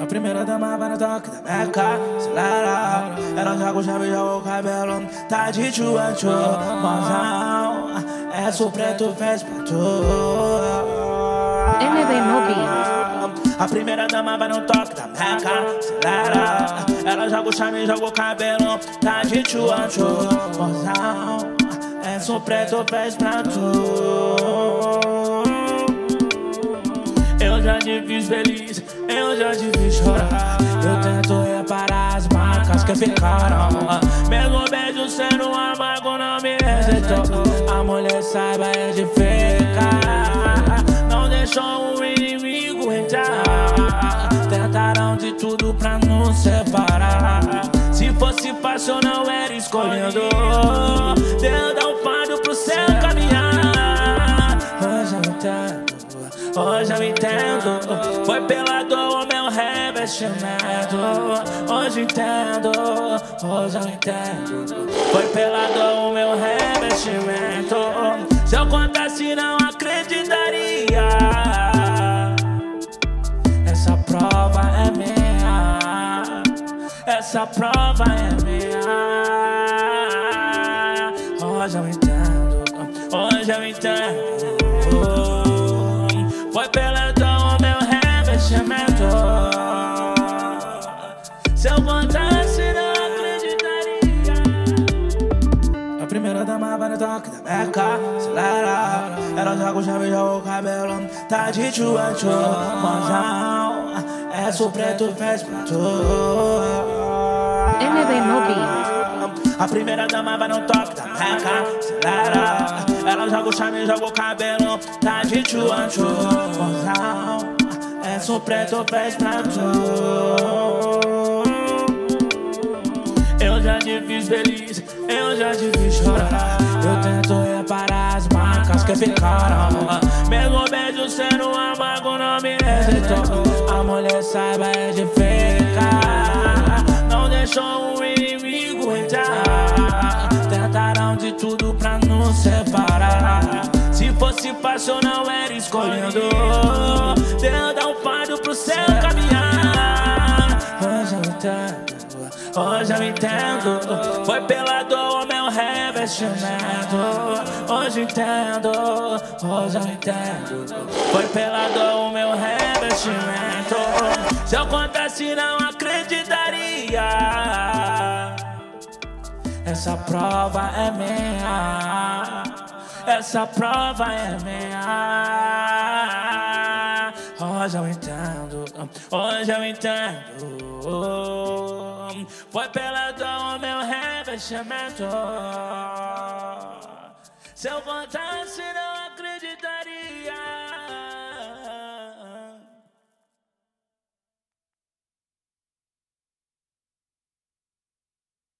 A primeira dama vai no toque da meca, acelera. Ela joga o chave, joga o cabelo, tá de tchu-tchu. Mozão, é o preto, fez pra tu. NB Mobile. A primeira dama vai no toque da meca, acelera. Ela joga o chave, joga o cabelo, tá de tchu-tchu. Mozão, é o preto, fez pra tu. Eu já te fiz feliz, eu já te fiz chorar. Eu tento reparar as marcas que ficaram. Mesmo beijo sendo amargo não me rejeitou. A mulher saiba edificar. Não deixou o inimigo entrar. Tentaram de tudo pra nos separar. Se fosse fácil não era escolhendo. Deus dá um fardo pro seu caminhar. Hoje eu entendo. Hoje eu entendo, foi pela dor o meu revestimento. Hoje entendo, hoje eu entendo, foi pela dor o meu revestimento. Se eu contasse não acreditaria. Essa prova é minha, essa prova é minha. Hoje eu entendo, hoje eu entendo. Foi pela dor o meu revestimento. Se eu contasse não acreditaria. A primeira dama vai no toque da meca, acelera. Ela joga o chave, joga o cabelo, tá de tchu-tchu. Mozão, é o preto, fez pra tu. NB Mobile. A primeira dama vai no toque da meca, acelera. Ela joga o chave, joga o cabelo, tá de tchu-tchu. Mozão, é o preto, fez pra tu. Eu já te fiz feliz, eu já te fiz chorar. Eu tento reparar as marcas que ficaram. Mesmo beijo sendo amargo não me rejeitou. A mulher saiba edificar. Não deixou o inimigo entrar. Tentaram de tudo pra nos separar. Se fosse fácil não era escolhendo. Deus dá um fardo pro seu caminhar. Hoje eu entendo, hoje eu entendo, foi pela dor o meu revestimento. Hoje eu entendo, hoje eu entendo, foi pela dor o meu revestimento. Se eu contasse não acreditaria. Essa prova é minha, essa prova é minha. Hoje eu entendo, hoje eu entendo. Foi pela dor o meu revestimento. Se eu contasse